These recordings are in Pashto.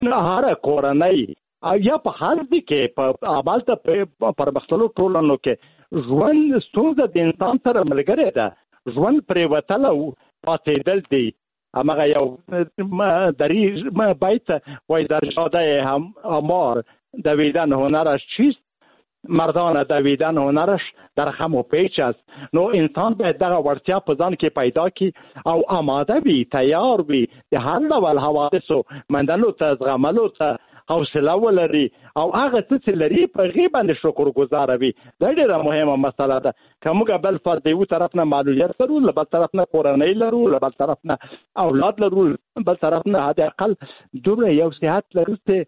هر کورنۍ یا په هر ځای کې په عملته پرمختللو ټولنو کې ژوند ستونزه د انسان سره ملګرې ده. ژوند پرې وتل او پاڅېدل دی. همغه یو دری بیت وای در جاده امار دویدن هنرش چیست؟ مردان دویدن هنرش در خم و پیچ است. نو انسان باید دغه وړتیا په ځان کې پیدا کړي او آماده وي، تیار وي د هر ډول حوادثو مندلو ته، زغملو ته حوصله ولري او هغه څه چې لري په هغې باندې شکر ګزاره وي. دا ډېره مهمه مسله ده. که موږ بل فرد د یو طرف نه معلولیت لرو، له بل طرف نه کورنۍ لرو، له بل طرف نه اولاد لرو، بل طرف نه حد اقل دومره یو صحت لرو چې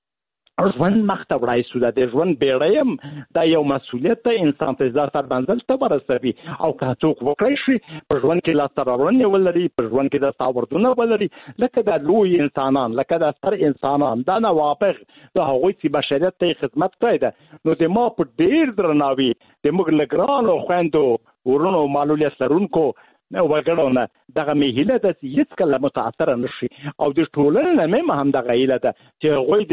ژوند مخته وړای سو. د ژوند بیړۍ هم دا یو مسؤلیت ده، انسان ته ځان تر منزل ته ورسوي. او که څوک وکړی شي په ژوند کې لاسته راوړنې ولري، په ژوند کې دستاوردونه ولري، لکه د لوی انسانان، لکه د ستر انسانان، دا نوابغ د هغوی چې بشریت ته خدمت کړی ده، نو د ما په ډېر درناوي د موږ له ګرانو خویندو ورونو معلولیت لرونکو وګړو نه دغه مې هیله ده چې هېڅکله متاثره نه شي. او د ټولنې نه مې هم دغه هیله ده چې هغوی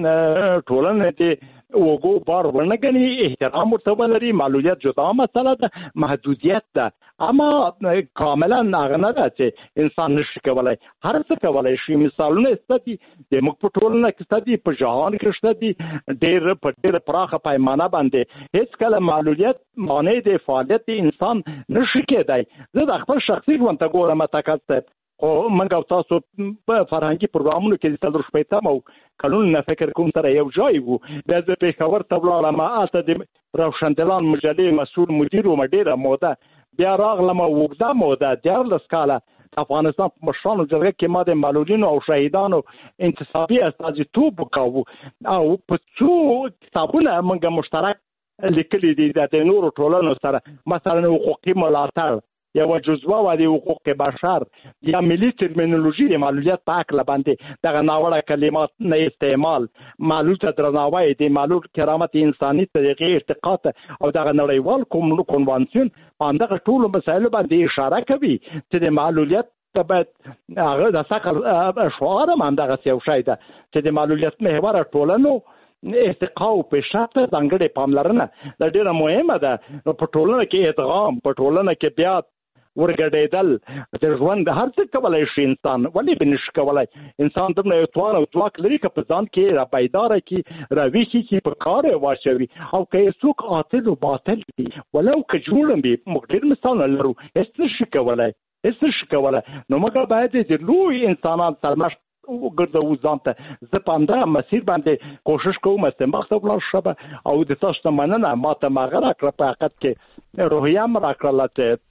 د ټولنې د اوږو بار ونه ګڼي، احترام ورته ولري. معلولیت جدا مسله ده، محدودیت ده، اما کاملا هغه نه ده چې انسان نشي کولی، هر څه کولی شي. مثالونه شته دي، د موږ په ټولنه کې شته دي، په جهان کې شته دي، ډېر په ډېره پراخه پیمانه باندې. هېڅکله معلولیت مانع د فعالیت د انسان نشي کېدی. زه د خپل شخصي ژوند ته ګورم تکل صاحب، خو موږ او تاسو په فرهنګي پروګرامونو کې د 450 کلونو نه فکر کوم سره یو ځای وو. بیا زه پېښور ته ولاړم، هلته د روشندلان مجلې مسؤل مدیر وم ډېره موده. بیا راغلم اوږده موده 14 کاله افغانستان په مشرانو جرګه کې ما د معلولینو او شهیدانو انتصابي استازیتوب وکاوه. او په څو کتابونه موږ مشترک لیکلي دي د نورو ټولنو سره، مثلا حقوقي ملاتړ، یو جزوه و د حقوق بشر، یا ملي ترمینولوژي د معلولیت په هکله باندې دغه ناوړه کلمات نه استعمال، معلول ته درناوی، د معلول کرامت انساني طریقې ارتقا ته او دغه نړیوال کنوانسیون په همدغه ټولو مسایلو باندې اشاره کوي چې د معلولیت ته باید هغه د ثقل شعار هم همدغسې یو شی ده چې د معلولیت محوره ټولنو ارتقا او پیشرفت ځانګړې پاملرنه دا ډېره مهمه ده. په ټولنه کې ادغام، په ټولنه کې بیا ورګډېدل، د ژوند هر څه کولی شي انسان، ولې به نشي کولی؟ انسان دومره یو توان او ځواک لري که په ځان کې را بیداره کړي، را ویښې کړي، په کار یې واچوي. او که یې څوک عاطل و باطل دي، ولو که جوړ وي، موږ ډېر مثالونه لرو، هېڅ نشي کولی، هېڅ نشي کولی. نو موږ باید د لوی انسانان سرمشق وګرځوو ځان ته. زه په همدغه مسیر باندې کوشش کوم استماخ ته ولاړ شم. او د تاسو ته مننه، ما ته هغه راکړه، په حقیقت کې روحیه هم راکړله چې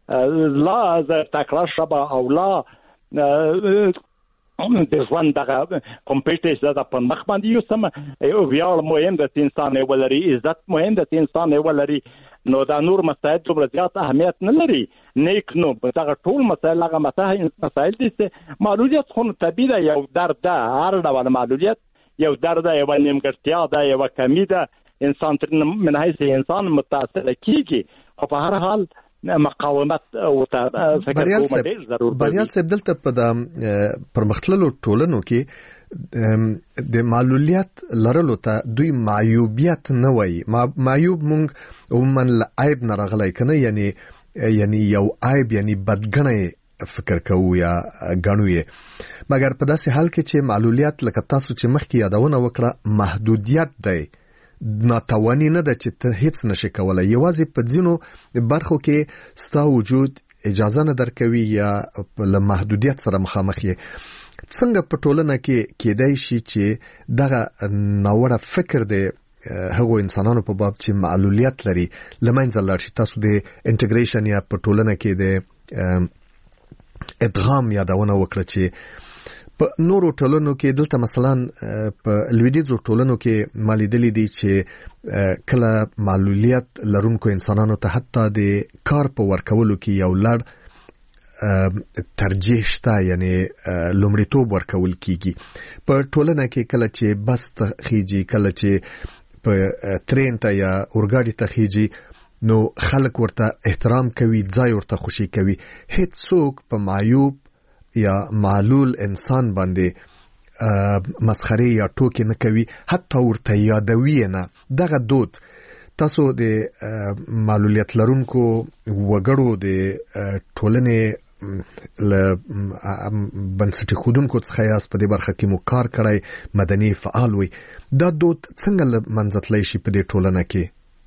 لا زه تکړه شم او لا د ژوند دغه کمپیټیس ده په مخ باندې یوسم. ویاړ مهم ده چې انسان یې ولري، عزت مهم ده چې انسان یې ولري. نو دا نور مسایل دومره زیات اهمیت نه لري. نیک نو دغه ټول مسایل هغه مسایل دي چې معلولیت خو طبیعي ده، یو درد ده، هر ډول معلولیت یو درد ده، یوه نیمګړتیا ده، یوه کمی ده. انسان من حیث انسان متاثره کیږي، خو په هر حال مقاومت او فکر کوم ډېر ضرور دی. بریال صاحب، دلته په د پرمختللو ټولنو کې د معلولیت لرلو ته دوی معیوبیت نه وایي. معیوب مونږ عموما له عیب نه راغلی که نه، یعنی یو عیب یعنی بدګڼی فکر کوو یا ګڼو یې. مګر په داسې حال کې چې معلولیت لکه تاسو چې مخکې یادونه وکړه محدودیت دی، ناتوانی نه ده چې ته هیڅ نشي کولای. یوازې په ځینو برخو کې ستا وجود اجازه نه درکوي یا له محدودیت سره مخامخ یې. څنګه په ټولنه کې کېدای شي چې دغه ناوړه فکر دی هغو انسانانو په باب چې معلولیت لري لمنځه لاړ شي؟ تاسو د انټیګریشن یا په ټولنه کې د ادغام یادونه وکړه چې په نورو ټولنو کې، دلته مثلا په لویدیځو ټولنو کې مالیدلی دي چې کله معلولیت لرونکو انسانانو ته حتی د کار په ورکولو کې یو لړ ترجیح شته، یعنی لومړیتوب ورکول کیږي. په ټولنه کې کله چې بس ته خیږي، کله چې په ترین ته یا اورګاډي ته خیږي، نو خلک ورته احترام کوي، ځای ورته خوشي کوي. هیڅ څوک په معیوب یا معلول انسان باندې مسخره یا ټوکې نه کوي، حتی ورته یادوي نه. دغه دود تاسو د معلولیت لرونکو وګړو د ټولنې له بنسټي خودونکو څخه یاست، په دې برخه کې مو کار کړی، مدني فعال وي. دا دود څنګه له منځه تللی شي په دې ټولنه کې؟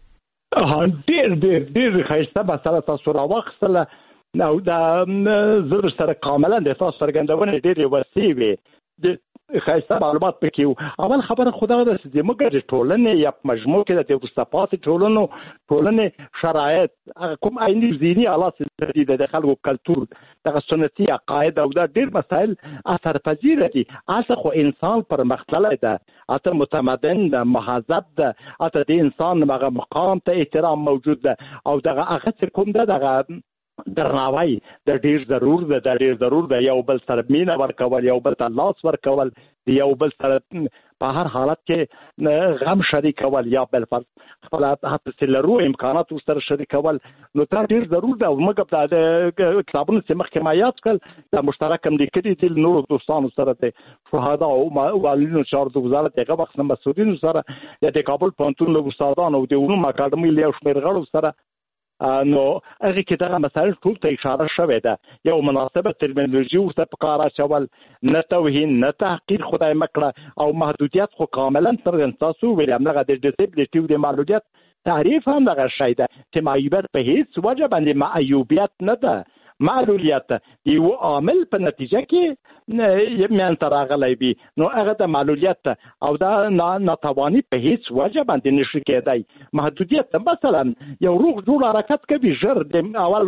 ډېر ښایسته مسله تاسو راواخیستله او دا زه سره کاملا د تاسو څرګندونې ډېرې وسیع وې، ښایسته معلومات پکې وو. اول خبره خو دغه ده چې زموږ د ټولنې یا په مجموع کې د وروسته پاتې ټولنې شرایط، کوم عیني ذهني حالات دي، د خلکو کلتور، دغه سنتي عقاید او دا ډېر مسایل اثرپذیره دي. هلته خو انسان پرمختللی ده، هلته متمدن ده، مهذب ده، هلته د انسان هغه مقام ته احترام موجود ده او دغه هغه چې کوم ده دغه درناوی د ډیر ضرور ده. یو بل سره مینه ورکول، یو بل ته لاس ورکول، یو بل سره په هر حالت کې غم شریکول، یا بل فرض خپل حتی لرو امکانات ورسره شریکول، نو دا ډیر ضرور ده. او موږ په کتابونو چې مخکې ما یاد کړل دا مشترک هم لیکلي دي نورو دوستانو سره، د شهدا او والدینو چارو د وزارت هغه وخت مسؤلینو سره، یا د کابل پوهنتون له استادانو او د علومو اکاډمۍ له یو شمېر غړو سره، نو هغه کې دغه مسایل ټول ته اشاره شوې ده. یو مناسبه ترمینولوژي ورته په کار اچول، نه توهین نه تحقیر خدای مکړه، او محدودیت خو کاملا څرګند تاسو ویل همدغه د ډیسیبلیټي د معلولیت تعریف هم دغه شی ده چې معیوبیت په هیڅ وجه باندې معیوبیت نه ده. معلولیت یو عامل په نتیجه کې منځته راغلی وي، نو هغه د معلولیت او دا ناتواني په هیڅ وجه باندې نشي کېدای. محدودیت مثلا یو روغ جوړ حرکت کوي، ژر د اول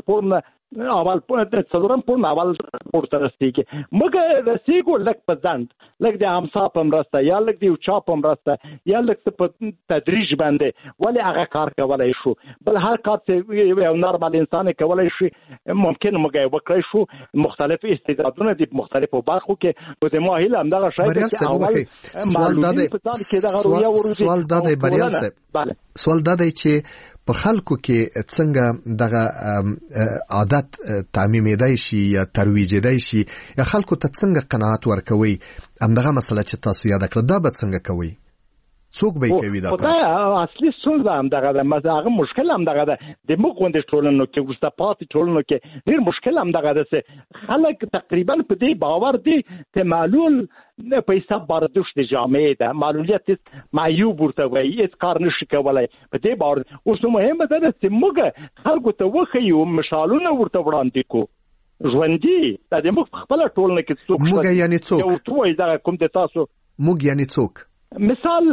څلورم پورن اول پورته رسېږي، موږ رسېږو لږ په ځنډ، لږ د امسا په مرسته، یا لږ د یو چا په مرسته، یا لږ په تدریج باندې، ولې هغه کار کولی شو. بل هر کار چې یو نارمل انسان کولی شي ممکن موږ یې وکړی شو. مختلف استعدادونه دي په مختلفو برخو کې، نو زما هیله همدغه شی ده چې اول معلومین په ځان کې دغه رویه وروځي. سوال دا دی چې په خلکو کې څنګه دغه عادت تعمیمېدای شي یا ترویجېدای شي، یا خلکو ته څنګه قناعت ورکوي؟ همدغه مسله چې تاسو یاد کړه دا به څنګه کوي؟ څوک به کوي دا؟ دا اصلي ستونزه همدغه ده، هغه مشکل همدغه ده. د موږ غوندې ټولنو کې، وروسته پاتې ټولنو کې ډېر مشکل همدغه ده چې خلک تقریبا په دې باور دي چې معلول په حساب باردوشت جامعه ده، معلولیت معیوب ورته وایي، هېڅ کار نشي کولی په دې باور. اوس مهمه ده چې موږ خلکو ته وښیو، مثالونه ورته وړاندې کړو ژوندي. دا د موږ خپله ټولنه کې څوک موږ یعنې څوک یو ته وایي دغه کوم د تاسو موږ یعنې څوک مثال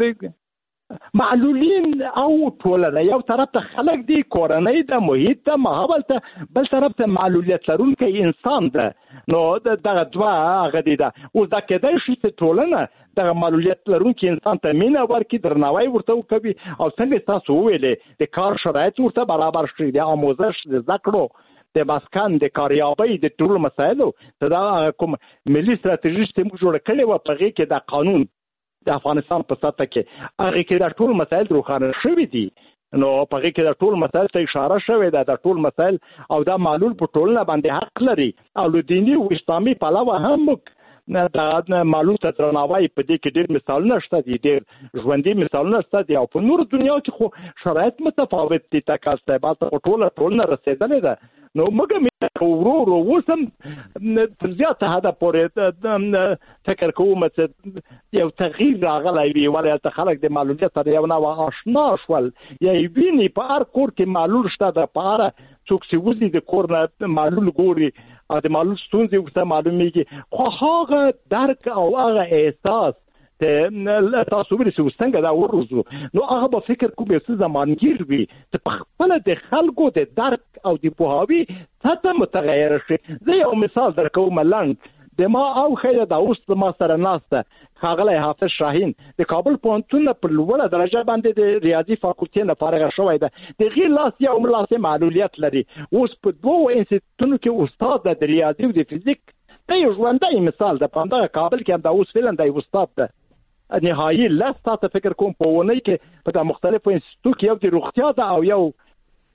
معلولین او ټولنه، یو طرف ته خلک دي، کورنۍ ده، محیط ده، ماحول ته، بل طرف ته معلولیت لرونکی انسان ده. نو دغه دوه هغه دي ده. اوس دا کېدای شي چې ټولنه دغه معلولیت لرونکی انسان ته مینه ورکړي، درناوی ورته وکوي، او څنګه تاسو وویلې د کار شرایط ورته برابر شي، د آموزش، د زده کړو، د مسکن، د کاریابۍ، د ټولو مسایلو ته دا کوم ملي ستراتیژي چې موږ جوړه کړې وه، په هغې کې د قانون د افغانستان په سطح کې هغې کې دا ټول مسایل روښانه شوي دي. نو په هغې کې دا ټول مسایل ته اشاره شوې ده، دا ټول مسایل او دا معلول په ټولنه باندې حق لري، او له دیني او اسلامي پلوه هم موږ دا معلول ته درناوی په دې کې ډېر مثالونه شته دي، ډېر ژوندي مثالونه شته دي. او په نورو دنیا کې خو شرایط متفاوت دي، تکا استعبال ته ټوله ټولنه رسېدلې ده. نو موږ ورو اوس هم تر زیاته حده پورې فکر کوم چې یو تغییر راغلی وي، ولې هلته خلک د معلولیت سره یو نوع اشنا شول، یا یې ویني په هر کور کې معلول شته ده، په هره څوک چې وځي د کور نه معلول ګوري او د معلول ستونزې ورته معلومیږي، خو هغه درک او هغه احساس تاسو ویل چې څنګه دا ورزو، نو هغه به فکر کوم چې زمانګیر وي چې په خپل د خلکو د درک او د پوهاوي سطح متغیر شي. زه یو مثال درکوم لنډ. د ما او خیره دا اوس ما سره ناسته ښاغلی حافظ شاهین د کابل پوهنتون په لوړه درجه باندې د ریاضي فاکولټي نه فارغه شوی ده. د هغې لاس یو لاس معلولیت لري، اوس په دوو انسټیټونو کې استاد ده د ریاضي او د فزیک. دا یو ژوندی مثال ده. په همدغه کابل کې هم دا اوس فعلا دی استاد ده. نهایي لس ساعته فکر کوم په اونۍ کې په دا مختلفو انسټیټو کې یو د روغتیا ده او یو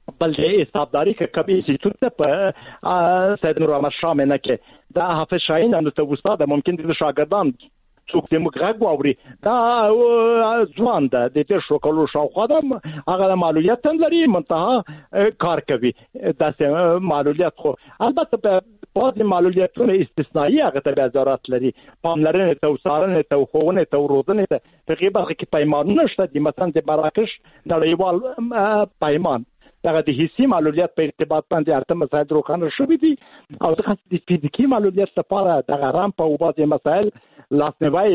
بل حسابداري کوي چې څه په سید نور احمد شاه نه کې دا حافظ شاهین نو ته استاد ممکن د شاګردان څوک د مغرب واوري دا ځوان ده د تیر شو کولو شاوخوا ده هغه معلولیت هم لري منتها کار کوي دا معلولیت خو البته په بعض معلولیتونه استثنایی هغه ته وزارت لري پاملرنه ته وسارنه ته خوونه ته روزنه ته په غیبه کې پیمانونه شته د مثلا د مراکش نړیوال پیمان دغه د حسي معلولیت په ارتباط باندې ارته مسایل روښانه شوي دي او د فزیکي معلولیت لپاره د رامپ او بعض مسایل لاسنیوي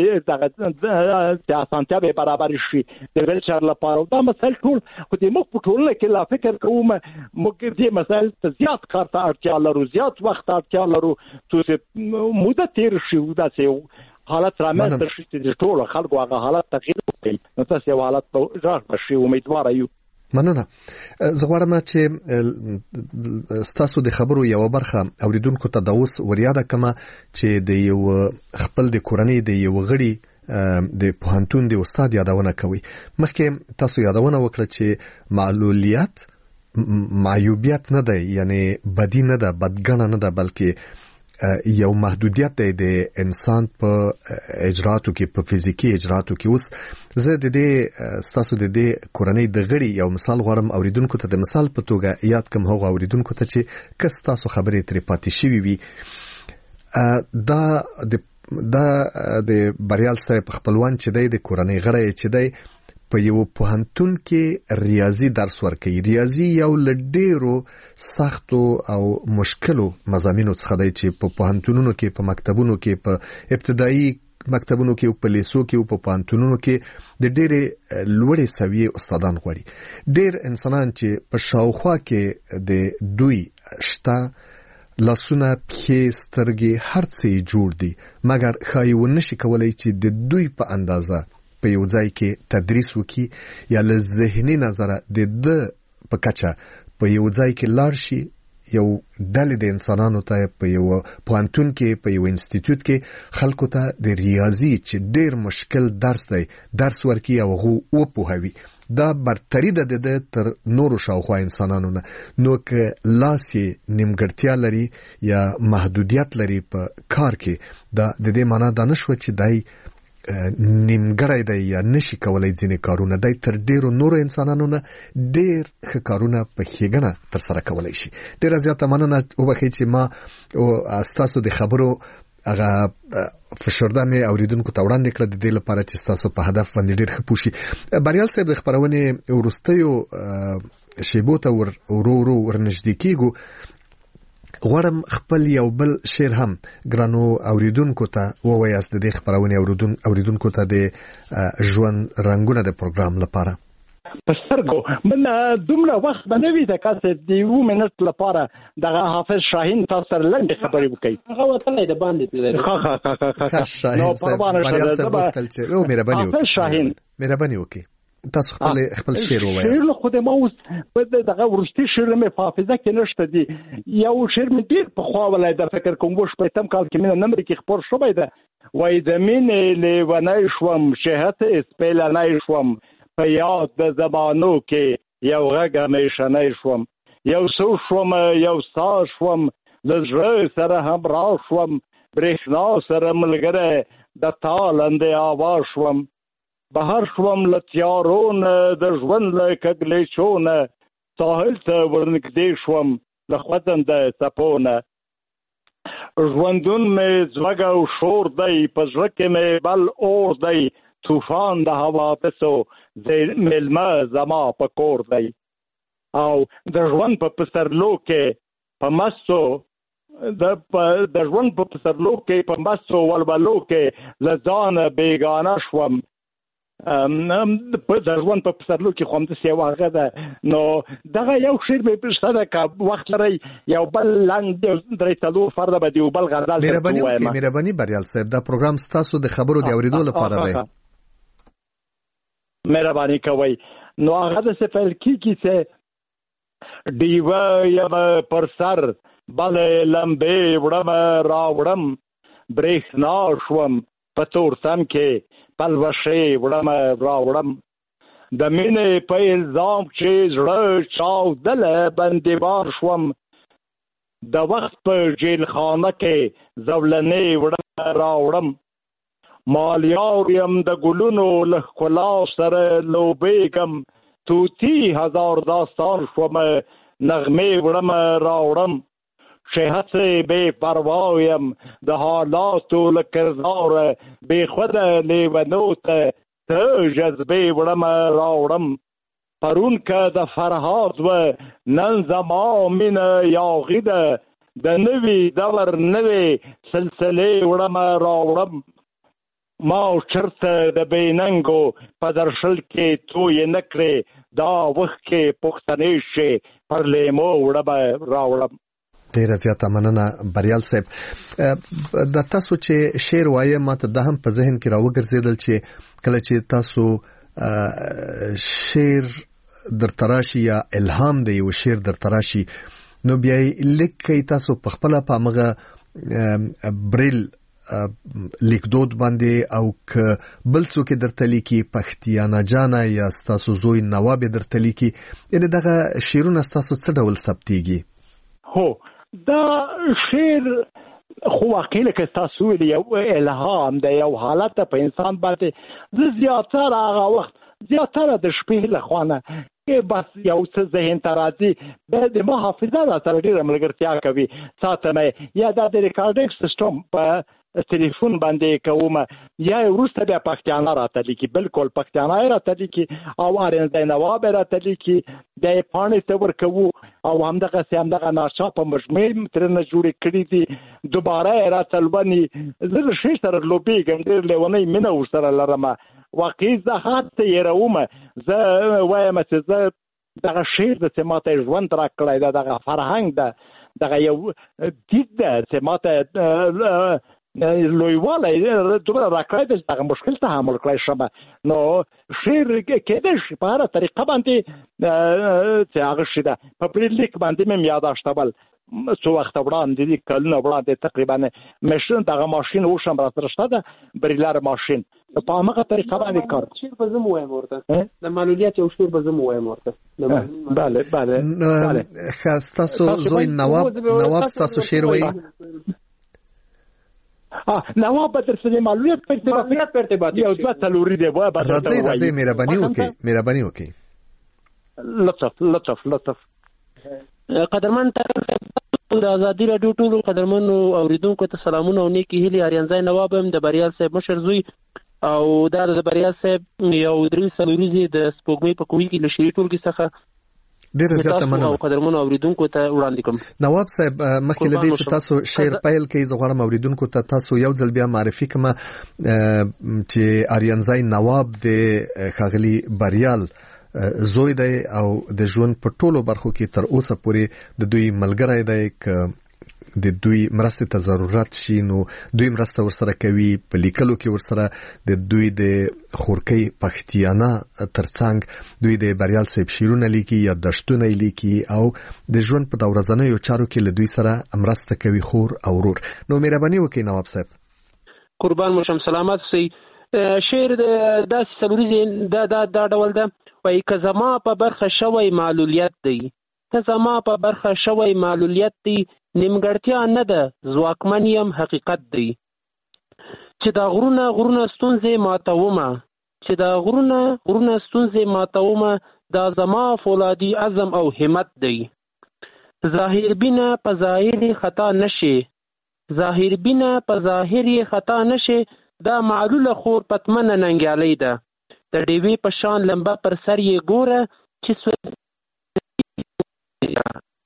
د اسانتیا به برابر شي د ویلچر لپاره دا مسایل ټول خو د مخ په ټولنه کې لا فکر کوم موږ دې مسایل ته زیات کار ته اړتیا لرو زیات وخت اړتیا لرو چې موده تیر شي دا چې حالت رامنځته شي چې ټول خلکو هغه حالت تغییر وکړي نو تاسو یو حالت په ځای شي امیدوار یو مننه زه غواړم چې ستاسو د خبرو یو برخه اوریدونکو ته د اوس وریاده کما چې د یو خپل د کورنۍ د یو غړي د پوهنتون د استاد یادونه کوي مخکې تاسو یادونه وکړه چې معلولیت معیوبیت نه ده یعنی بدی نه ده بدګنه نه ده بلکې یو محدودیت دی د انسان په اجراتو کې په فزیکی اجراتو کې اوس زه د دې ستاسو د دې کورنۍ د غړي یو مثال غواړم اوریدونکو ته د مثال په توګه یاد کوم هغه اوریدونکو ته چې کس تاسو خبرې ترې پاتې شوي وي دا د بریال صاحب خپلوان چې دی د کورنۍ غړی چې دی په یو پوهنتون کې ریاضي درس ورکوي ریاضي یو لډیرو سختو او مشکلو مضامینو څخه دی چې په پوهنتونونو کې په مکتبونو کې په ابتدایي مکتبونو کې او په لیسو کې او په پوهنتونونو کې د ډېرې لوړې سویې استادان غواړي ډېر انسانان چې په شاوخوا کې د دوی شته لاسونه پښې سترګې هر څه جوړ دي مګر ښایي ونشي کولای چې د دوی په اندازه په یو ځای کې تدریس وکي یا له ذهني نظره د په کچه په یو ځای کې لاړ شي یو ډلې د انسانانو ته په یو پوهنتون کې په یو انسټیټیوټ کې خلکو ته د ریاضي چې ډېر مشکل درس ورکي او هغه وپوهوي دا برتری ده تر نورو شاوخوا انسانانو نه نو که لاسي نیمګړتیا لري یا محدودیت لري په کار کې دا د دې معنی دا نشو چې دای نیمګړی دی یا نشي کولای ځینې کارونه دی تر ډیرو نورو انسانانو نه ډیر ښه کارونه په ښېګڼه ترسره کولی شي ډیره زیاته مننه وبخئ چې ما ستاسو د خبرو هغه فشرده مې اوریدونکو ته وړاندې کړه د دې لپاره چې ستاسو په هدف باندې ډیر ښه پوه شي بریال صاحب د خپرونې وروستیو شیبو ته ورو ورنږدې کیږو غواړم خپل یو بل شعر هم ګرانو اوریدونکو ته ووایاست د دې خپرونې اوریدونکو ته د ژوند رنګونه د پروګرام لپاره په سترګو من دومره وخت به نه وي د کاسې د یو منټ لپاره دغه حافظ شاهین تاسو سره لنډې خبرې وکړي هغه وتلی د باندې شاهین صاحب مهرباني شاهین مهرباني وکړي تاسو خپل شعر ووایاست شعر خو د ما اوس دغه ورستي شعر مې په حافظه کې نشته دي یو شعر مې ډېر پخوا ولای د فکر کوم و شپږم کال کې مې نمبر کې خبر شوی ده وای د مینې لیونی شوم شهت اسپیلنی شوم په یاد د زمانو کې یو غږ همیشنی شوم یو څو شوم یو سا شوم له زړه سره همراه شوم برېښنا سره ملګری د تا لاندې اواز شوم بهر شوم له تیارونه د ژوند له کږلېچونه ساحل ته ورنږدې شوم له خوځنده څپونه ژوندون مې ځوږ او شور دی په زړه کې مې بل اور دی طوفان د حوادثو مېلمه زما په کور دی او د ژوند په پسرلو کې په مستو د ژوند په پسرلو کې په مستو ولولو کې له ځانه بېګانه شوم د ژوند په پسرلو کې خو همداسې یو هغه ده نو دغه یو شعر مې شته ده که وخت لرئ یو بل لنډ یو درې څلور فرده به د یو بل غزل مهرباني بریال صاحب دا پروګرام ستاسو د خبرو د اورېدو لپاره دی مهرباني کوئ نو هغه داسې پیل کېږي چې ډیوه یم پر سر بلې لمبې وړم راوړم برېښنا شوم په تورتم کې پلوشې وړم راوړم د مینې په الزام چې زړه چاودله بندیوار شوم د وخت په جیل خانه کې زولنې وړه راوړم مالیار یم د ګلونو له ښکلا سره لوبېږم توتی هزار داستان شوم نغمې وړم راوړم چې هسې بې پروا یم د حالاتو له کرداره بې خوده لیونو ته جذبې وړم راوړم پرون که د فرهاد و نن زما مینه یاغي ده د نوي دور نوې سلسلې وړم راوړم ما چرته د بېننګو په درشل کې توی نه کړې دا وخت کې پښتنې شي پر لیمو وړم راوړم. ډیره زیاته مننه بریال صاحب. د تاسو چې شعر وایي ماته د هم په ذهن کې راوګرځیدل چې کله چې تاسو شعر در تراشي یا الهام دی یو شعر در تراشي نو بیا لیکي تاسو په خپل پامغه بریل لیکدود باندې او ک بل څوک درته لیکي پښتیانا جانا یا تاسو زوی نواب درته لیکي ان دغه شعرونه تاسو څه ډول ثبتيږي؟ هو دا شعر خو واقعي لکه تاسو ویل یو الهام دی یو حالت په انسان باندې زیاتره هغه وخت زیاتره د شپې له خوانه کې بس یو څه ذهن ته راځي د ما حافظه را سره ډېره ملګرتیا کوي ساتنه یا د ریکارډینګ سیستم په ټلیفون باندې کوم یا وروسته بیا پښتانه راته لیکي بالکل پښتانه راته لیکي او ارنځای نواب راته لیکي د پاڼې ته ورکوو او همدغه ناچاپه مجموعې ترنه جوړې کړې دي دوباره راته لبني زه له شي سره لوبېږم ډېر لیونی مینه ورسره لرم واقعي زه هات ته یې راوم زه وایم چې زه دغه شعر د چې ماته ژوند راکړی ده دغه فرهنګ ده دغه یو دید ده چې ماته لویوالی دومره راکړی ده چې دغه مشکل تحمل کړی شم نو شعر کېدای شي په هره طریقه باندې چې هغه شي ده په بریلیک باندې مې یاداشتول څو وخت وړاندې دي کلونه وړاندې تقریبا ماشین دغه ماشین وشم را سره شته ده بریلر ماشین په هغه طریقه باندې کار شعر به زه وایم ورته د معلولیت یو شعر به زه وایم ورته بله تاسو زوی نواب تاسو شعر وایي نواب در سره معلولیت پرته یو دوه تلوري دی راځي مهرباني وکړئ لطف قدرمن د ازادي راډیو ټولو قدرمنو اوریدونکو ته سلامونه او نیکی هیلې اریانځای نواب هم د بریال صاحب مشر زوی او دا د بریال صاحب یو درې سلوریزي د سپوږمۍ په کوهي کې له شری ټولګي څخه ډیره زیاته مننه او قدرمنو اوریدونکو ته وړاندې کوم. نواب صاحب مخکې لدی چې تاسو شعر پیل کوي زه غواړم اوریدونکو ته تاسو یو ځل بیا معرفي کړم چې اریانځای نواب د ښاغلي بریال زوی دی او د ژوند په ټولو برخو کې تر اوسه پورې د دوی ملګری دی ک د دوی مرسته ته ضرورت شي نو دوی مرسته ورسره کوي په لیکلو کې ورسره د دوی د خورکۍ پښتیانا ترڅنګ دوی د بریال صاحب شیرونه لیکي یا دشتونه لیکي او د ژوند په دورځنیو چارو کې له دوی سره مرسته کوي خور او ورور. نو مهرباني وکړئ نواب صاحب. قربان مشم سلامت سي. شعر د سلوریزي دا ډول ده وای که زما په برخه شوی معلولیت دی که زما په برخه شوی معلولیت دی نیمګړتیا نه ده ځواکمن یم حقیقت دی چې دا غرونه ستونزې ماتومه چې دا غرونه ستونزې ماتومه دا زما فولادي عزم او همت دی ظاهر بینه په ظاهر خطا نشي ظاهر بینه په ظاهر خطا نشي دا معلوله خور پتمنه ننګیالی ده د ډیوی په شان لمبه پر سر یې ګوره چې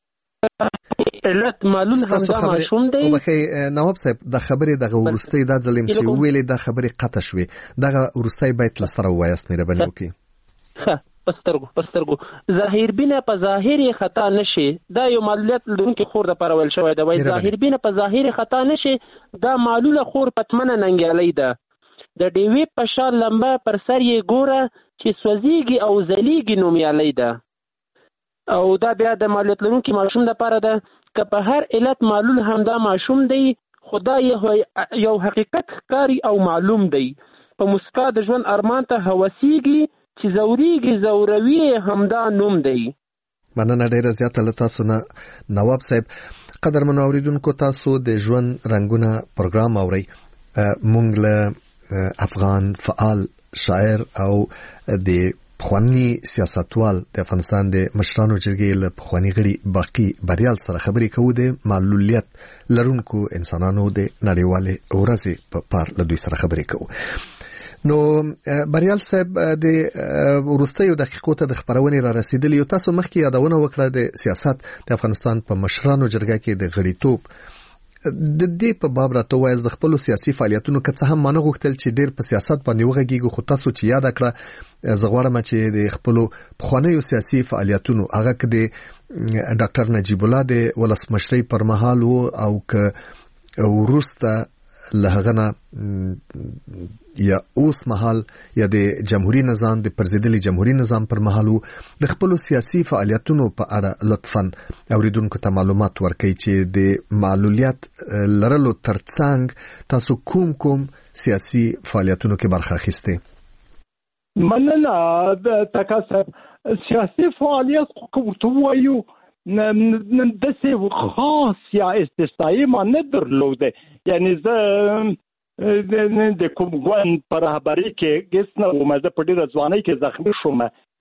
علت معلوم همدا ماشوم دی. نواب صاحب د خبرې دغه ورستۍ دا ظلم چې ویلې د خبرې قطع شوې دغه ورستۍ باید لسره وایاست مهرباني وکړئ. پسترګو ظاهر بینه په ظاهر خطا نشي دا یو معلولیت لرونکي خور د پرول شوی دی وای ظاهر بینه په ظاهر خطا نشي دا معلوله خور پتمنه ننګیالی ده د ډیوی په شان لمبه پر سر یې ګوره چې سوځيږي او ځلیږي نومیالی ده او دا بیا د معلولیت لرونکي ماشوم دپاره ده که په هر علت معلول همدا ماشوم دی خدای یو حقیقت ښکاري او معلوم دی په مسکا د ژوند ارمان ته هوسیږي چې زوريږي زوروي همدا نوم دی. مننه ډیره زیاته له تاسو نه نواب صاحب. قدرمنو اوریدونکو، تاسو د ژوند رنگونه پروګرام اورئ. مونږ له افغان فعال شاعر او د پخوانی سیاستوال د افغانستان د مشرانو جرګې له پخوانی غړي باقی بریال سره خبرې کوو د معلولیت لرونکو انسانانو د نړیوالې ورځې په پار له دوی سره خبرې کوو. نو بریال صاحب، د وروستیو دقیقو ته د خبرونې را رسیدلی، تاسو مخکې یادونه وکړه د سیاست د افغانستان په مشرانو جرګه کې د غړیتوب. د دې په باب راته وایي د خپل سیاسي فعالیتونو که څه هم مانه غوښتل چې ډېر په سیاست باندې وغږیږو، خو تاسو چې یاد کړه زه غواړم چې د خپل پخوانیو سیاسي فعالیتونو هغه کې د ډاکټر نجیب الله د ولسمشرۍ پر مهال او که وروسته له هغه نه یا اوس مهال یا د جمهوریت نظام د پرزیدلي جمهوریت نظام پر مهال د خپل سیاسي فعالیتونو په اړه لطفاً اوریدونکو ته معلومات ورکړئ چې د معلولیت لرلو ترڅنګ تاسو کوم سیاسي فعالیتونو کې برخه اخیسته. مننه د تکاسب سیاسي فعالیت کوم وایو دسه خاص یا استثنایی ما نه درلوده. یعنی زه د کوم ګوند پر رهبرۍ کې هیڅ نه وم. زه په ډېره ځوانۍ کې زخمي شوم.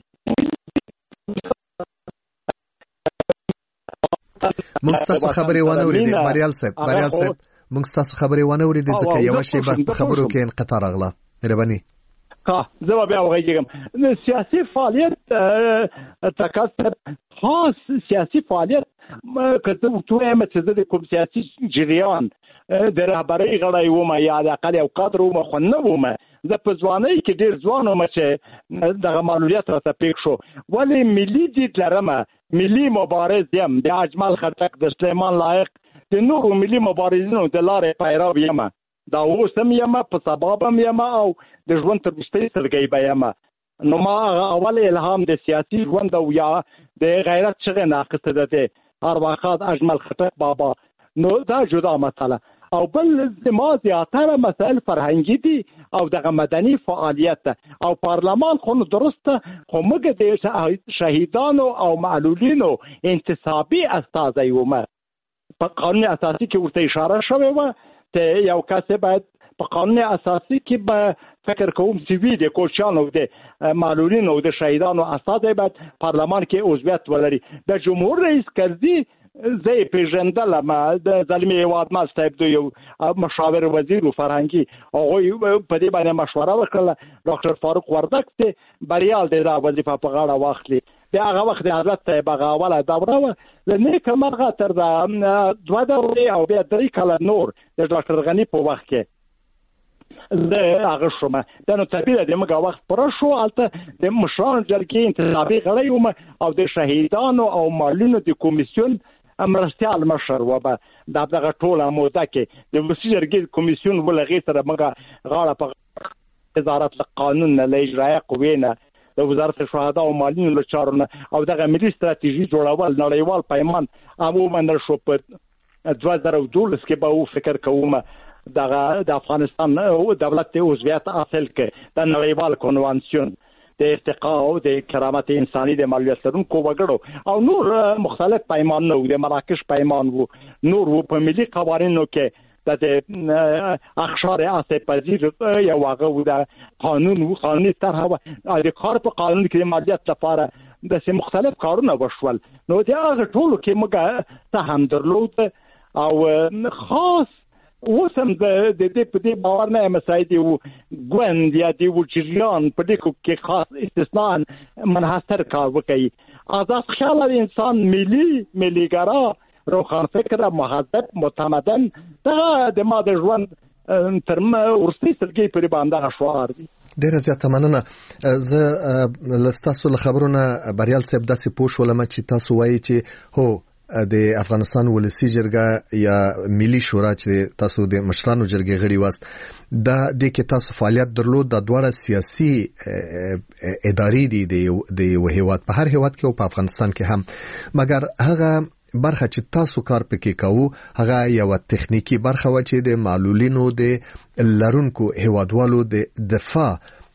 موږ ستاسو خبرې ونه اورېدې بریال صاحب. موږ ستاسو خبرې ونه اورېدې ځکه یوه شیبه په خبرو کې انقطاع راغله. مهرباني. زه بیا وغږیږم. سیاسي فعالیت تکاسب خاص سیاسي فعالیت که زه ووایم چې زه د کوم سیاسي جریان د رهبرۍ غړی وم یا د اقل یو قدر وم، خو نه وم. زه په ځوانۍ کې ډېر ځوان وم چې دغه معلولیت راته پېښ شو. ولې ملي دید لرم، ملي مبارز یم، د اجمل خټک، د سلیمان لایق، د نورو ملي مبارزینو د لارې پیرو یم. دا اوس هم یم، په سبا هم یم او د ژوند تر وروستۍ سلګۍ به یم. نو ما اول الهام د سیاسي ژوند او یا د غیرت چغې نه اخیسته ده، ارواښاد اجمل خټک بابا. نو دا جدا مسله. او بل زما زیاتره مسائل فرهنګي دي او دغه مدني فعالیت ده. او پارلمان خو درسته، خو موږ د شهیدانو او معلولینو انتصابي استازی وم. په قانون اساسي کې ورته اشاره شوې وه ته یو کس باید په قانون اساسي کې به فکر کوم سیوی د کوچیانو د معلولینو او د شهیدانو استازی باید پارلمان کې عضویت ولري. د جمهور رئیس کرزي زه پیژندلم، د زلمی هیوادمل صاحب د یو مشاور وزیر فرهنګي، هغوی په دې باندې مشوره وکړله. ډاکټر فاروق وردک ته بریال د دا وظیفه په غاړه واخلي. د هغه وخت د حضرت صاحب هغه اوله دوره وه، له نیکه مرغه تر د 2 دورې او بیا 3 کاله نور د ډاکټر غني په وخت کې زه هغه شوم. دا نو طبیعي ده، موږ وخت پوره شو. هلته د مشرانو جرګې انتصابي غړی وم او د شهیدانو او معلولینو د کمیسیون مرستیال مشر و. به دغه ټوله موده کې د ولسي جرګې کمیسیون ولغې سره موږ غاړه په وزارت قانون نه، له اجرایه قوې نه، د وزارت شهدا او معلولینو له چارو نه او دغه ملي ستراتیژي جوړول نړیوال پیمان عموما شو. په 2012 کې به فکر کوم دغه د افغانستان دولت عضویت حاصل کړي د نړیوال کنوانسیون د ارتقا او د کرامت انساني د معلولیت لرونکو وګړو او نور مختلف پیمانونه او د مراکش پیمان وو، نور وو په ملي قوانینو کې د اخشار اساس پذیر یو هغه د قانوني طرحه د کار په قانون کې د مالیات لپاره د مختلف کارونه وشول. نو د هغه ټولو کې موږ ته هم درلود او خاص اوسم د دې په دې باور نه مسایل دی ګوند یا دی جریان په دې کې خاص استثناء منحصر کار وکړي. آزاد خیال انسان ملیګرا روخان فکر مهذب متمدن دا د ما د ژوند ترمه ورستي سلګي پر باندې شعار دي. ډیره زیاته مننه. زه لستاسو له خبرونه بریال صاحب داسې پوښ ولم چې تاسو وایي چې هو د افغانستان ولسی جرګه یا ملي شورا چې تاسو د مشرانو جرګې غړي واست، دا د کې تاسو فعالیت درلود. د دوه سیاسي ادارې دي د یو هیواد په هر هیواد کې او په افغانستان کې هم، مګر هغه برخه چې تاسو کار پکې کوو هغه یو تخنیکی برخه و چې د معلولینو د لرونکو هیوادوالو د دفاع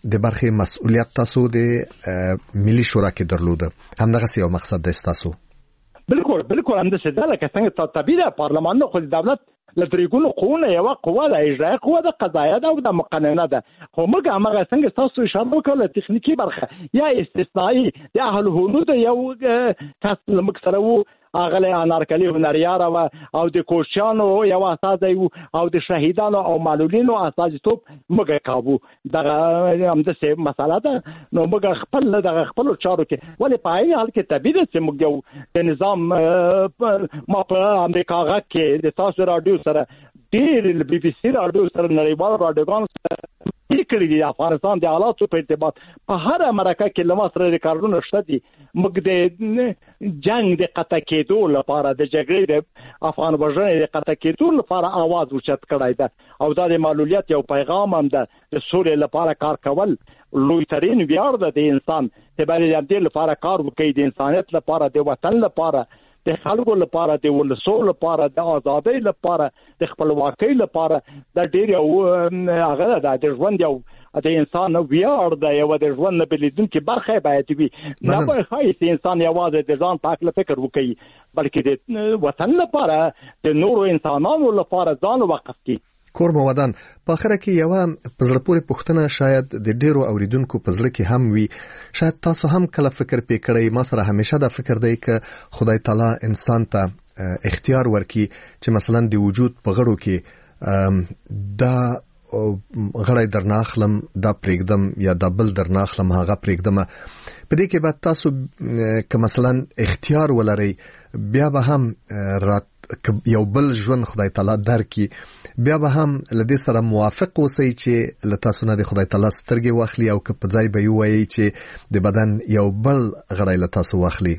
د برخې مسؤلیت تاسو د ملي شورا کې درلوده، همدغه یو مقصد دی تاسو. بالکل همداسې ده، لکه څنګه طبیعي ده پارلمان خو د دولت له درېګونو قوونه یوه قوه ده، اجرایه قوه ده، قضایه ده او د مقننه ده. خو موږ همغه څنګه تاسو اشاره وکړله تخنیکي برخه یا استثنائي د اهل هنود یو کس موږ سره وو، اغله انارکلی هنریار او د کوچانو یو اساس دی او د شهیدانو او معلولینو اساسیتوب موږ کاوه. دغه همداسې مسله ده. نو موږ خپل چارو کې ولې په عین حال کې طبیعي ده چې موږ یو د نظام ما په امریکا غږ کې د تاسو رادیو سره ډېر بي بي سي رادیو سره نړیوال رادیوګان کړي دي. افغانستان د حالاتو په ارتباط په هر مرکه کې لمه سره ریکارډونه شته دي. موږ د جنگ د قطع کېدو لپاره د جګړې د افغان وژنې د قطع کېدو لپاره आवाज اوچت کړی ده او دا د معلولیت یو پیغام هم ده. د سولې لپاره کار کول لوی ترين ویاړ ده د انسان، چې باید د لپاره کار وکړي، د انسانیت لپاره، د وطن لپاره، د خلکو لپاره، د ولسو لپاره، د ازادۍ لپاره، د خپلواکۍ لپاره. دا ډېر یو هغه ده د ژوند یو د انسان ویاړ ده، یو د ژوند نه بلیدونکې برخه باید وي. نه باید ښایي انسان یوازې د ځان په هکله فکر وکړي، بلکې د وطن لپاره، د نورو انسانانو لپاره ځان وقف کړي. کور مو ودان. په اخره کې یو په زړه پورې پوښتنه شاید د ډیرو اوریدونکو په زړه کې هم وي، شاید تاسو هم کله فکر پکړی، ما سره همیشه دا فکر دی چې خدای تعالی انسان ته اختیار ورکړي چې مثلا د وجود په غړو کې دا غړی درناخلم، دا پرېږدم یا دا بل درناخلم هغه پرېږدم. په دې کې به تاسو که مثلا اختیار ولرئ بیا به هم یو بل ژوند خدای تعالی درکړي، بیا به هم لدې سره موافق اوسئ چې له تاسو نه د خدای تعالی سترګې واخلي او که په ځای به یې ووایي چې د بدن یو بل غړی له تاسو واخلي.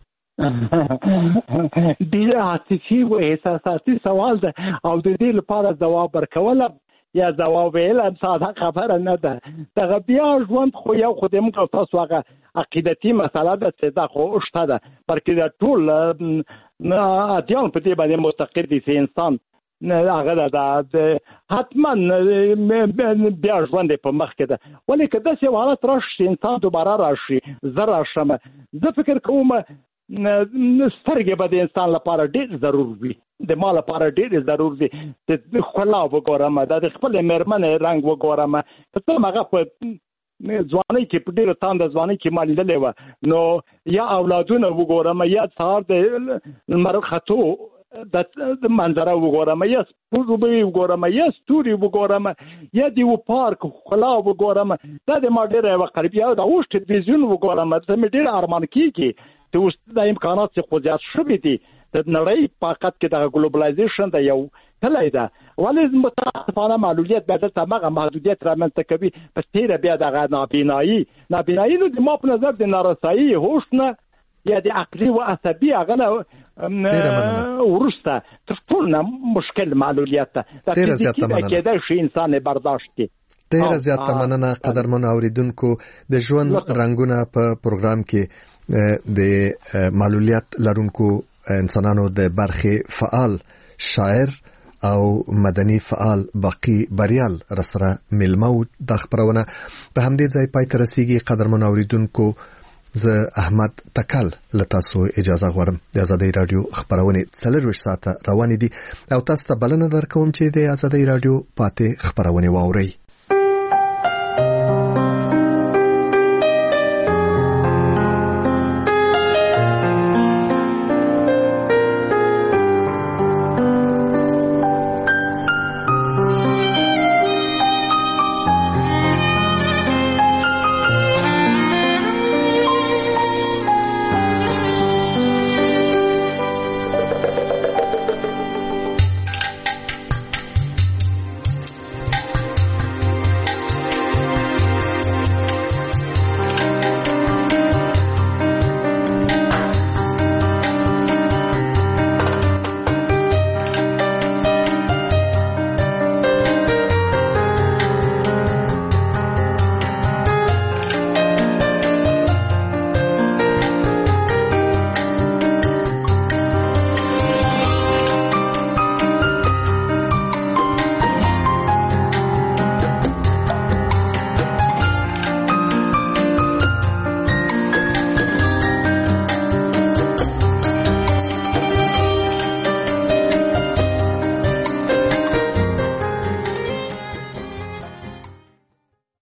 ډېر عاطفي او احساساتي سوال ده او د دې لپاره ځواب ورکول یا ځواب ویل ساده خبره نه ده. دغه بیا ژوند خو یو خو د موږ تاسو هغه عقیدتي مسله ده چې دا خو شته ده، بلکې دا ټول ادیان په دې باندې معتقد دي چې انسان هغه ده حتما بیا ژوند په مخ کې ده. ولې که داسې یو حالت راشي انسان دوباره راشي، زه راشم، زه فکر کوم سترګې به د انسان لپاره ډېر ضرور وي، د ما لپاره ډېر ضرور دي. د ښکلا وګورم، د خپل مېرمنې رنګ وګورم، که څه هغه په ځوانۍ کې په ډېره تانده ځوانۍ کې ما لیدلې وه، نو یا اولادونه وګورم، یا سهار د لمر ختو د منظره وګورم، یا سپوږمۍ وګورم، یا ستوري وګورم، یا د یو پارک ښکلا وګورم. دا د ما ډېره یوه قریب یا د اوس ټلویزیون وګورم. ته مې ډېر ارمان کېږي چې اوس د امکانات چې خو زیات شوي دي، د نړۍ په حقیقت کې دغه ګلوبلایزیشن د یو تلی ده، ولې متاسفانه معلولیت به دلته همغه محدودیت رامنځته کوي. په تېره بیا دغه نابینایي نو د ما په نظر د نارسایي هوش نه یا د عقلي و عصبي هغه نه وروسته تر ټولو نه مشکل معلولیت ده. دا فزیکي به کېدای شي انسان برداشت کړي. ډېره زیاته مننه قدرمن اوریدونکو. د ژوند رنګونه په پروګرام کې د معلولیت لرونکو انسانانو د برخې فعال شاعر او مدني فعال باقی بریال رسره ملمو د خبرونه په همدې ځای پای ته رسیږي. قدرمن اوریدونکو زه احمد تکل لتاسو اجازه غواړم. د آزادۍ رادیو خبرونه 24 ساعته روان دي او تاسو ته بلنه درکوم چې د آزادۍ رادیو پاتې خبرونه واورئ.